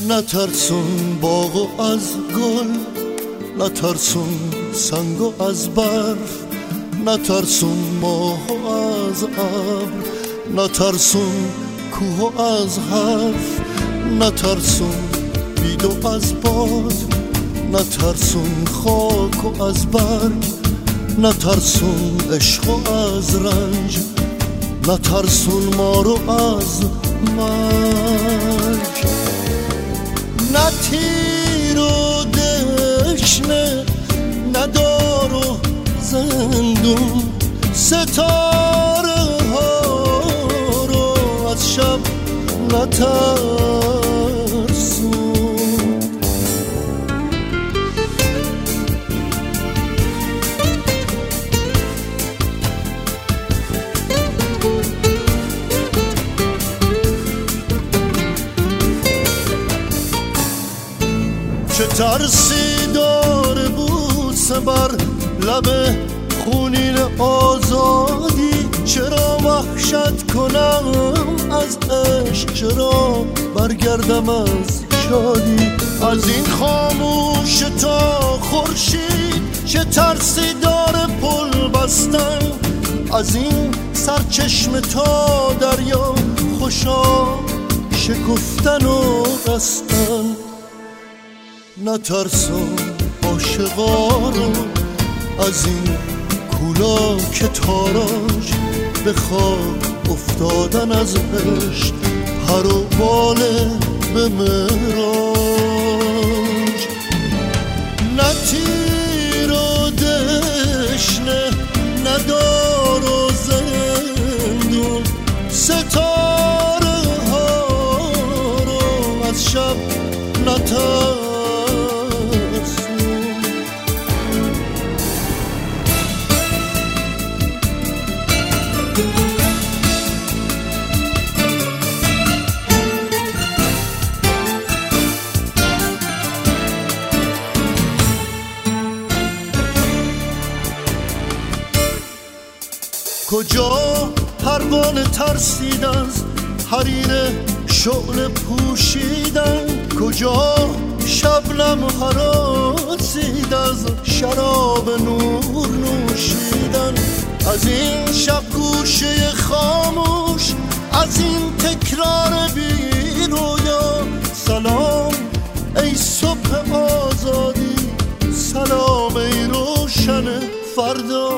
نترسون باغو از گل، نترسون سنگو از برف، نترسون ماهو از ابر، نترسون کوهو از حرف، نترسون بیدو از باد، نترسون خاکو از برگ، نترسون عشقو از رنج، نترسون مارو از مرگ. نه تیر و دشنه، نه دار و زندون، ستاره ها رو از شب نترسون. چه ترسی داره بوسه بر لب خونین آزادی، چرا وحشت کنم از عشق، چرا برگردم از شادی. از این خاموش تا خورشید چه ترسی داره پل بستن، از این سرچشمه تا دریا خوشا شکفتن و رستن. نترسون عاشقا رو از این کولا که تاراج، به خاک افتادن از عشق پر و باله به معراج. نه تیر و دشنه، نه دار و زندون، ستاره ها رو از شب نترسون. کجا پروانه ترسید از حریر شعله پوشیدن، کجا شبنم هراسید از شراب نور نوشیدن. از این شب گوشه خاموش، از این تکرار بی رویا، سلام ای صبح آزادی، سلام ای روشن فردا.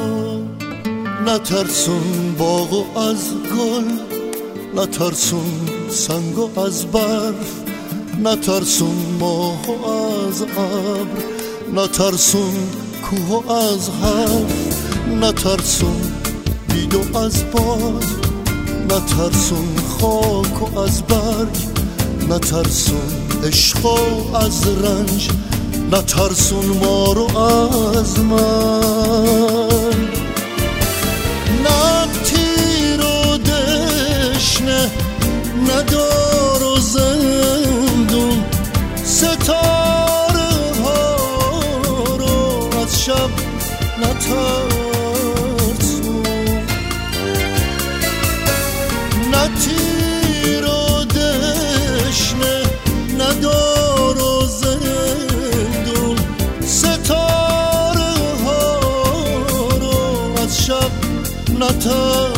نترسون باغو از گل، نترسون سنگو از برف، نترسون ماهو از ابر، نترسون کوهو از حرف، نترسون بیدو از باد، نترسون خاکو از برگ، نترسون عشقو از رنج، نترسون مارو از مرگ. نه تیر و دشنه، نه دار و زندون، ستاره ها رو از شب نترسون. نه تیر و دشنه، نه دار و زندون، ستاره ها رو از شب نترسون.